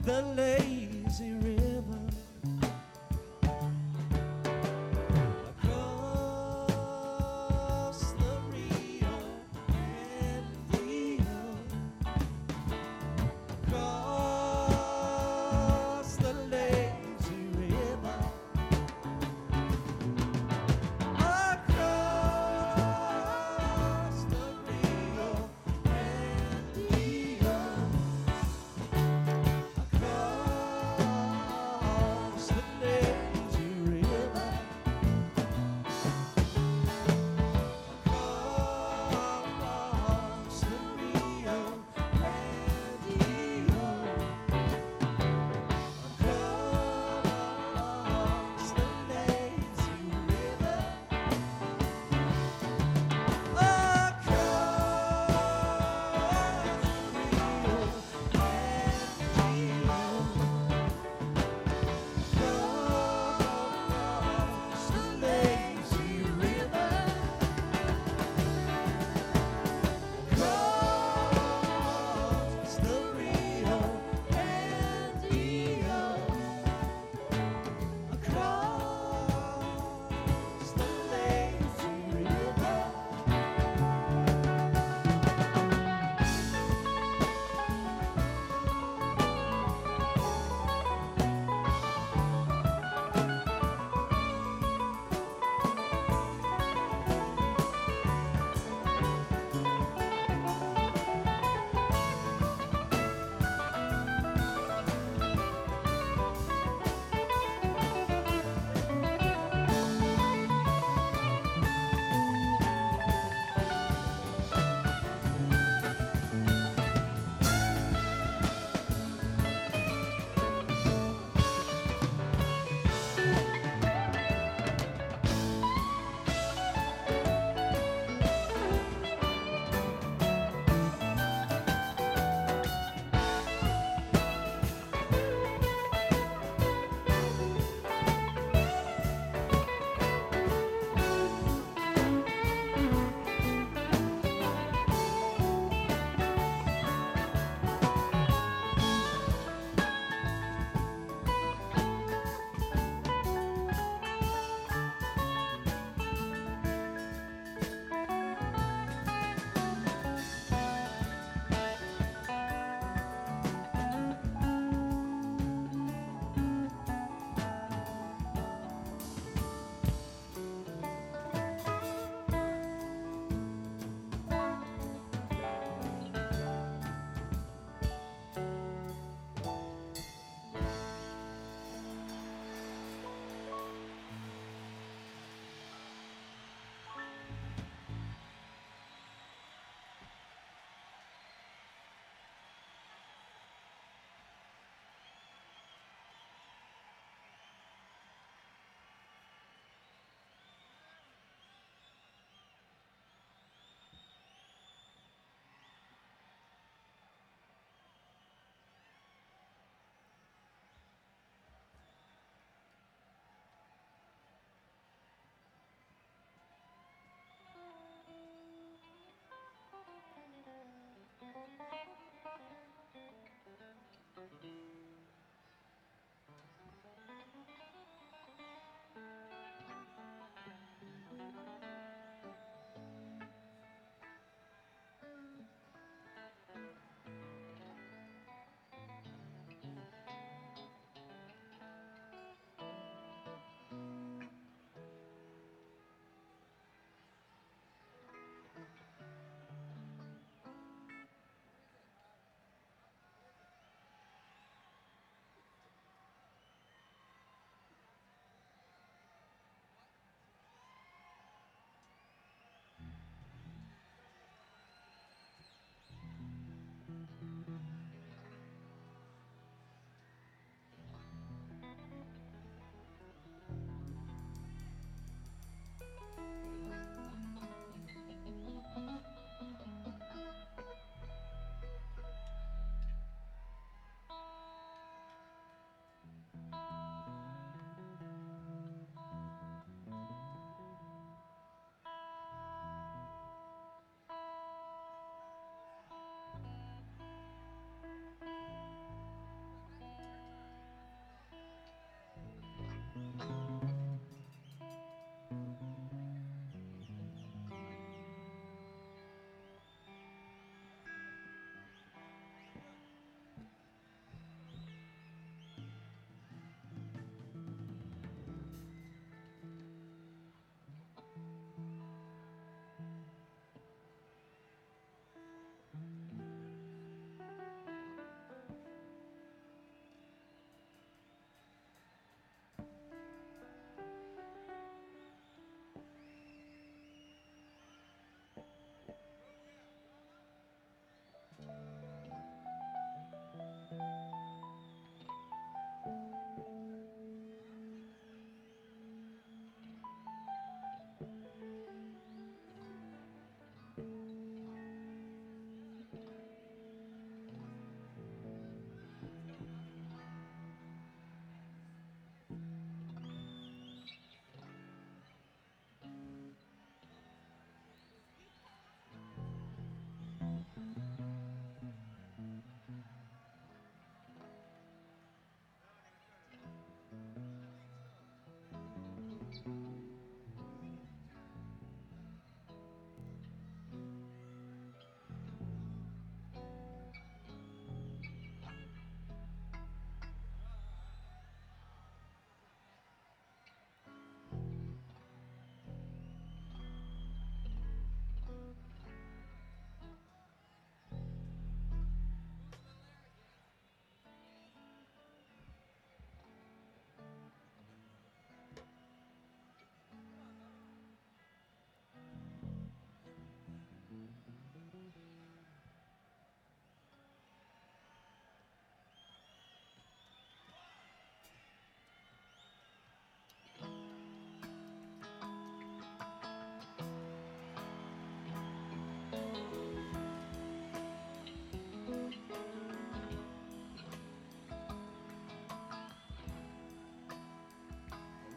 the lazy river. Across the Rio Grande, across the lazy river, across the Rio Grande, across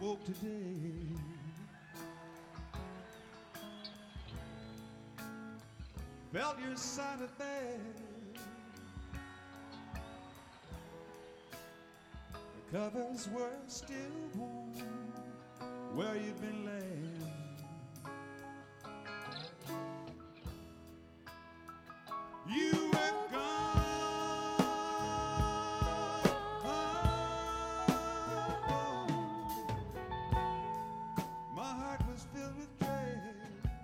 folk today. Felt your side of bed. The covers were still warm where you'd been laying. You were gone. My heart was filled with dread.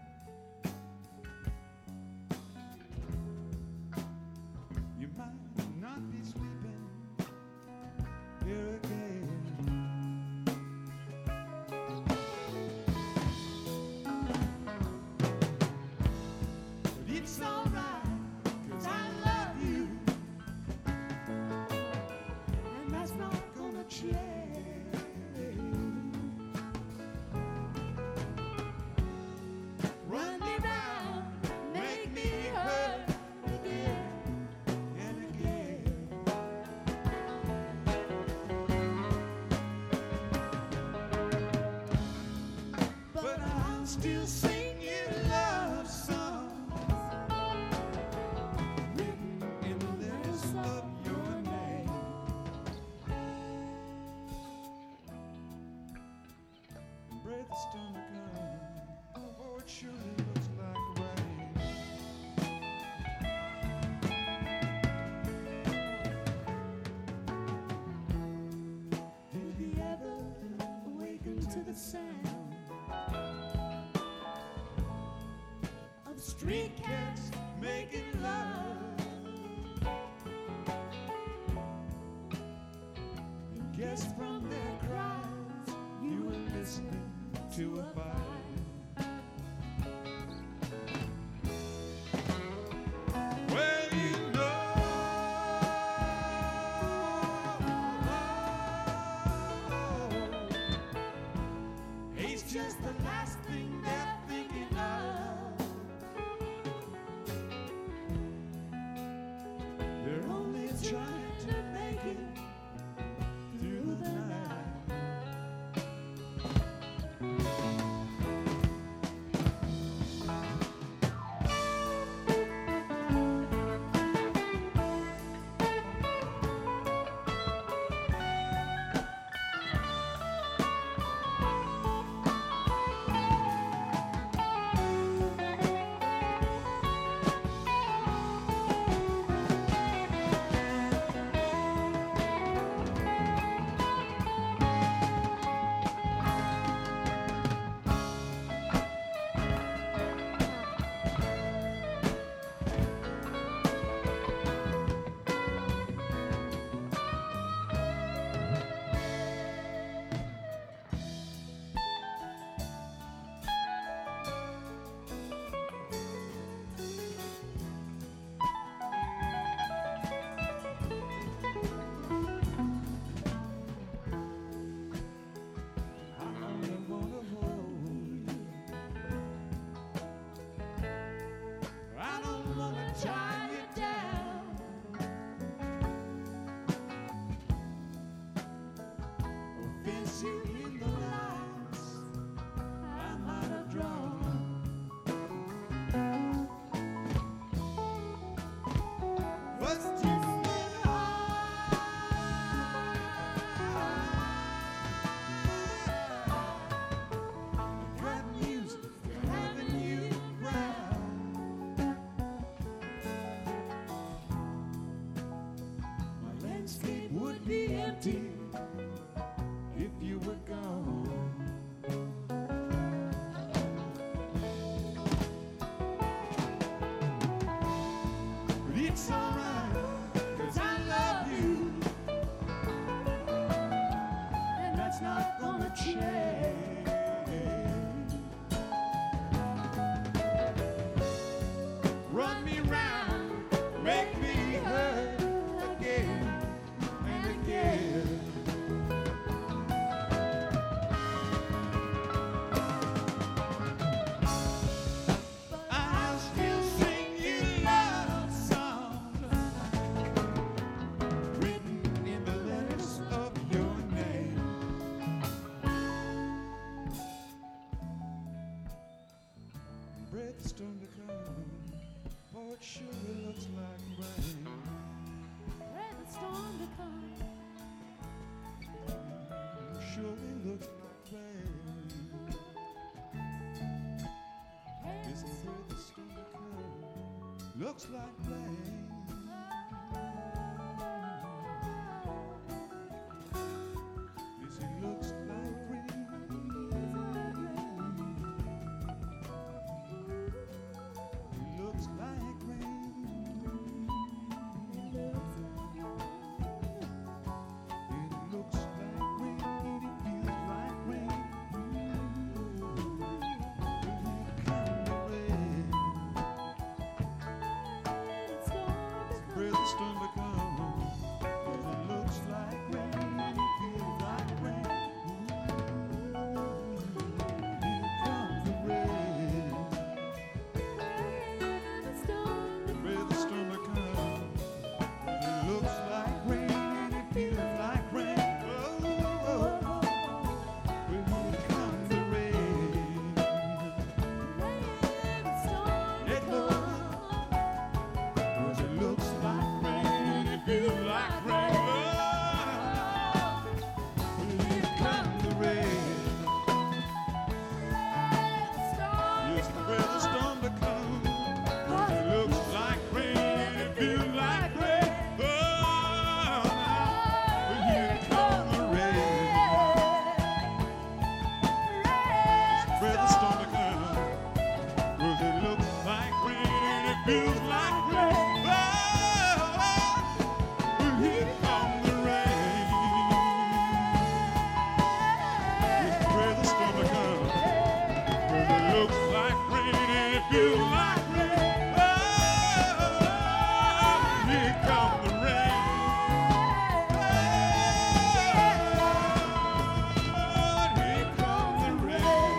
You might not be sleeping here again. But it's alright, 'cause I love you, and that's not gonna change. Run me round, make me hurt again and again. But I'll still sing you love songs written in the letters of your name. And pray the storm to come, oh, it surely looks like rain. Did he ever awaken to the sound of street cats making love? And guess from their cries you were listening to a vibe. Well, you know, he's just the last thing they're thinking of. They're only trying to make it through the night. If you were gone, but it's alright, 'cause I love you, and that's not gonna change. Run me round, make me hurt again and again. looks like rain. Yes, it looks like rain. It looks like rain. It looks like rain. It feels like rain. Pray the storm to come. It looks like rain. It feels like rain. Here comes the rain. Pray the storm to come. It looks like rain. It feels like rain. Oh. Well, here comes the rain. It looks like rain. It feels like rain. Well, here comes the rain. Yes, pray the storm to come. It looks like rain. It feels like rain. Oh, well, here comes the rain. Pray the storm to come. 'Cause it looks like rain and it feels like rain. Oh, well, here comes the rain. Yes, pray the storm to come. 'Cause it looks like rain and it feels like rain. Oh, here comes the rain. Oh, here comes the rain.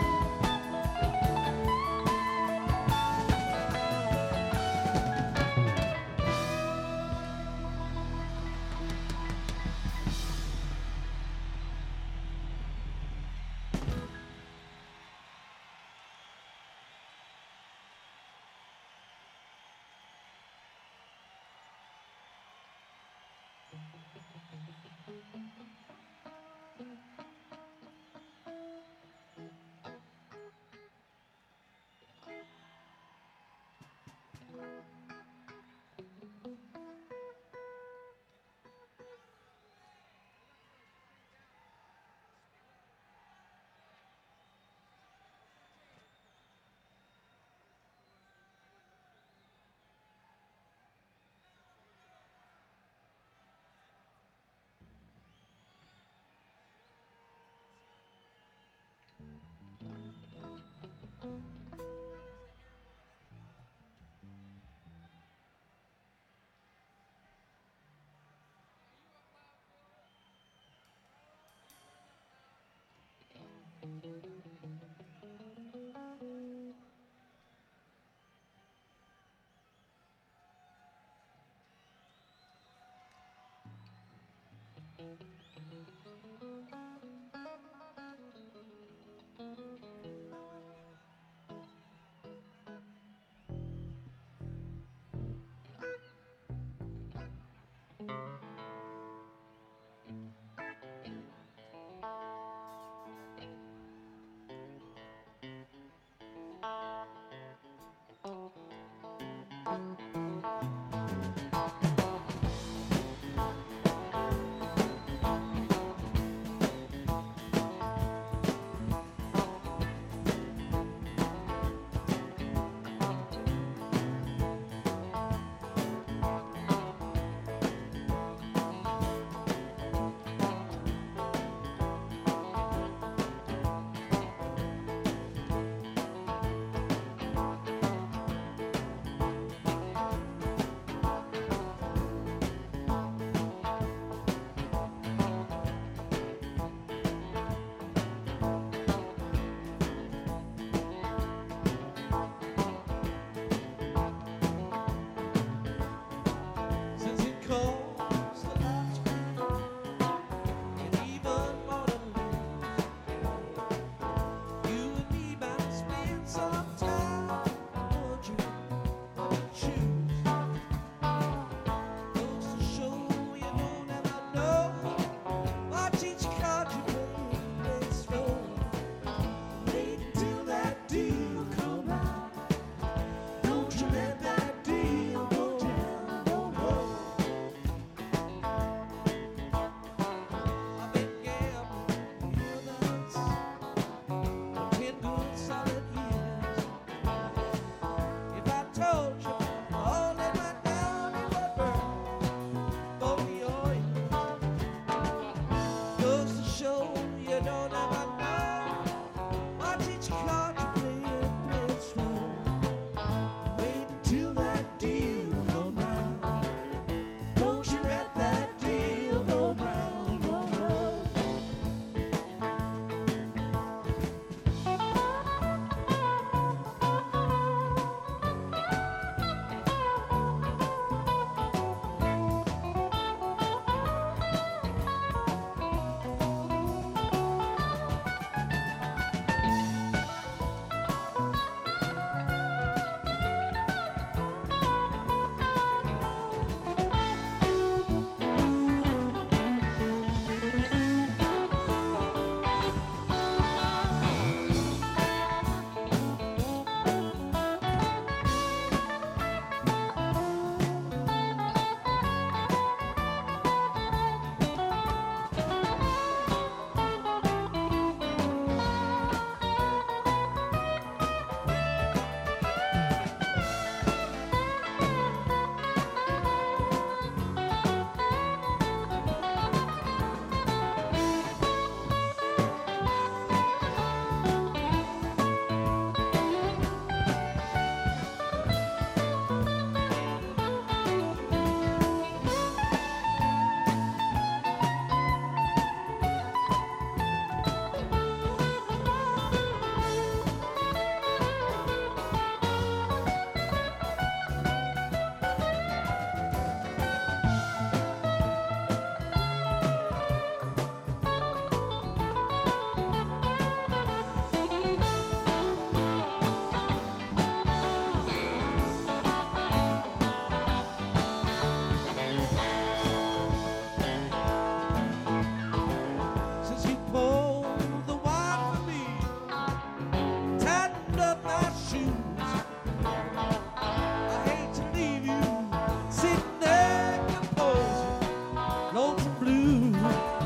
lonesome blues.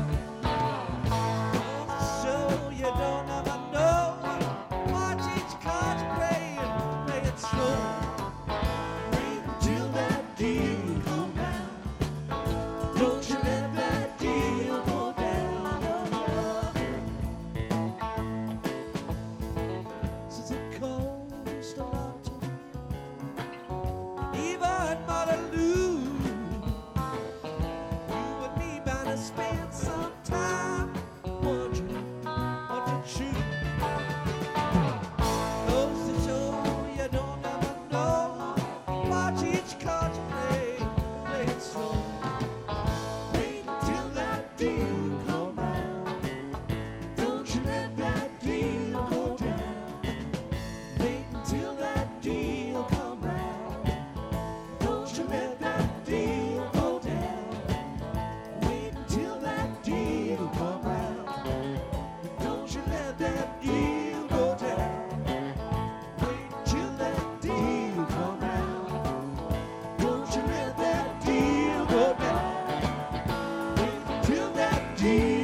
So you don't ever know. Watch each card you play and play it slow. Wait until that deal come down. Don't you let that deal go down. Since it costs a lot to even Mother Lou, you and me bound to spend some time wondering what to choose. Goes to show you don't ever know. Watch each card you play it slow. Wait until that deal come round. Don't you let that deal go down. Wait until that deal come round. Don't you let that deal go down. Wait until that deal come round. Don't you let that deal go down. Wait until that deal come round. Don't you let that deal go down. Wait until that deal